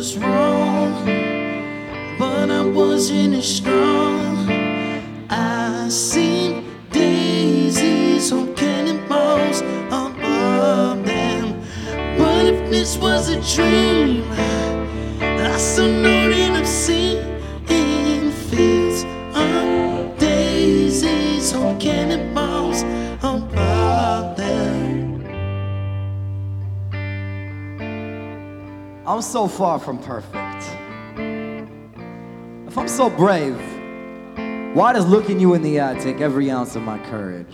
was wrong, but I wasn't as strong. I seen daisies on cannonballs above them. What if this was a dream? I still know that I'm seeing fields of daisies on cannonballs above them. I'm so far from perfect. If I'm so brave, why does looking you in the eye take every ounce of my courage?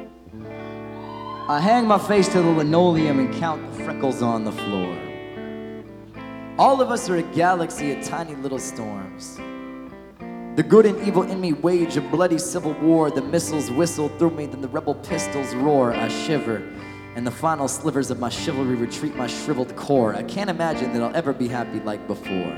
I hang my face to the linoleum and count the freckles on the floor. All of us are a galaxy of tiny little storms. The good and evil in me wage a bloody civil war. The missiles whistle through me, then the rebel pistols roar. I shiver, and the final slivers of my chivalry retreat my shriveled core. I can't imagine that I'll ever be happy like before.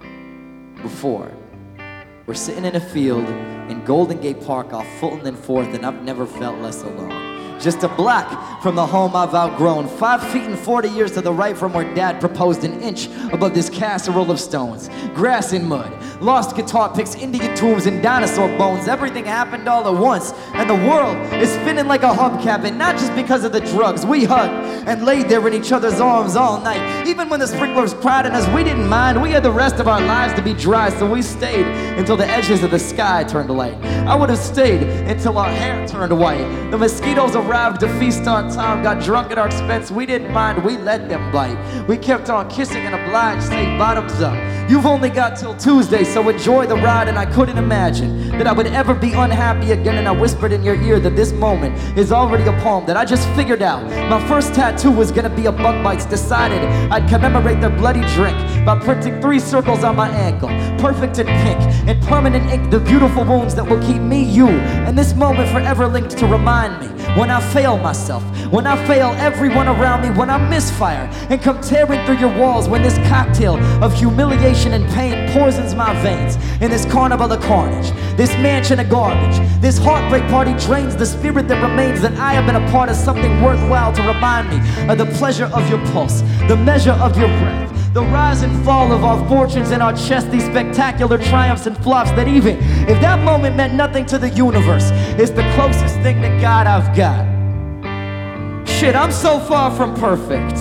We're sitting in a field in Golden Gate Park off Fulton and 4th, and I've never felt less alone. Just a block from the home I've outgrown. 5 feet and 40 years to the right from where Dad proposed, an inch above this casserole of stones. Grass and mud, lost guitar picks, Indian tombs, and dinosaur bones. Everything happened all at once, and the world is spinning like a hubcap. And not just because of the drugs. We hugged and laid there in each other's arms all night. Even when the sprinklers cried on us, we didn't mind. We had the rest of our lives to be dry, so we stayed until the edges of the sky turned light. I would have stayed until our hair turned white. The mosquitoes arrived to feast on time, got drunk at our expense. We didn't mind, we let them bite. We kept on kissing and obliged, say bottoms up. You've only got till Tuesday, so enjoy the ride. And I couldn't imagine that I would ever be unhappy again. And I whispered in your ear that this moment is already a poem that I just figured out. My first tattoo was gonna be a bug bites. Decided I'd commemorate their bloody drink by printing 3 circles on my ankle, perfect in pink, in permanent ink, the beautiful wounds that will keep me, you, and this moment forever linked to remind me when I fail myself, when I fail everyone around me, when I misfire and come tearing through your walls, when this cocktail of humiliation and pain poisons my veins, in this carnival of carnage, this mansion of garbage, this heartbreak party drains the spirit that remains, that I have been a part of something worthwhile to remind me of the pleasure of your pulse, the measure of your breath, the rise and fall of our fortunes in our chest, these spectacular triumphs and flops that even if that moment meant nothing to the universe, it's the closest thing to God I've got. Shit, I'm so far from perfect.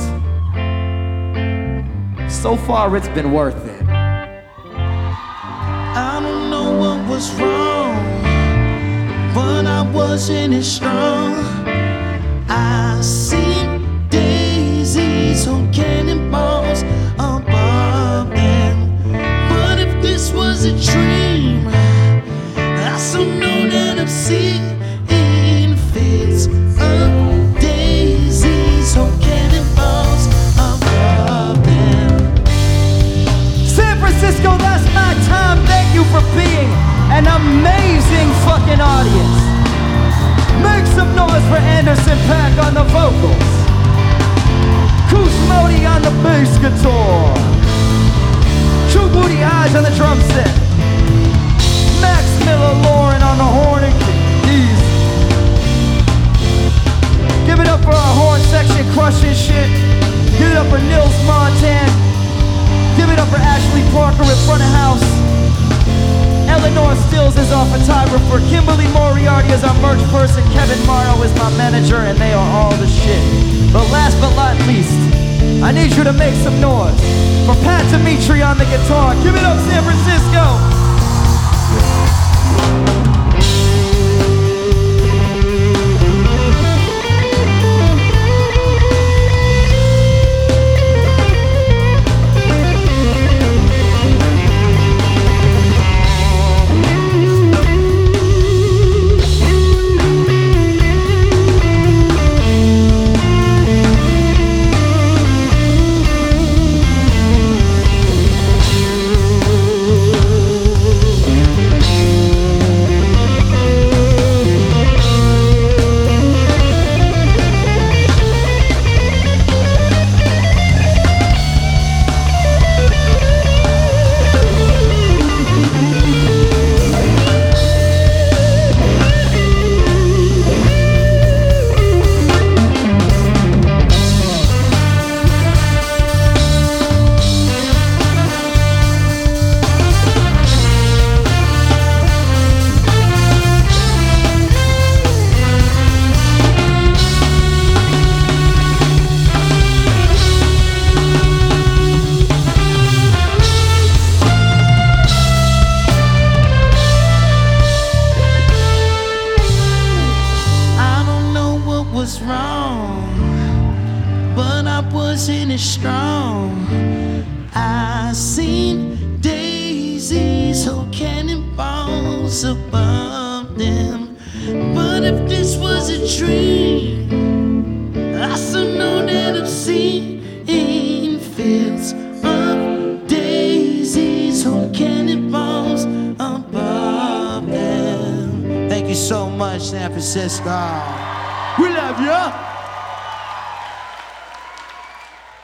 So far it's been worth it. I don't know what was wrong, but I wasn't as strong. I seen daisies on cannonballs above them. But if this was a dream, I still know that I'm seeing fields of daisies on cannonballs above them. San Francisco, that's my time. Thank you for being an amazing fucking audience. Make some noise for Anderson .Paak on the vocals, Koos Moody on the bass guitar, True Booty Eyes on the drum set, Max Miller Lauren on the horn and keys. Give it up for our horn section crushing shit. Give it up for Nils Montan. Give it up for Ashley Parker at front of house. Eleanor Stills is our photographer. Kimberly Moriarty is our merch person. Kevin Morrow is my manager, and they are all the shit. But last but not least, I need you to make some noise for Pat Dimitri on the guitar. Give it up, San Francisco. wasn't as strong. I seen daisies, whole cannonballs above them. But if this was a dream, I still know that I'm seeing fields of daisies, whole cannonballs above them. Thank you so much, San Francisco. We love you.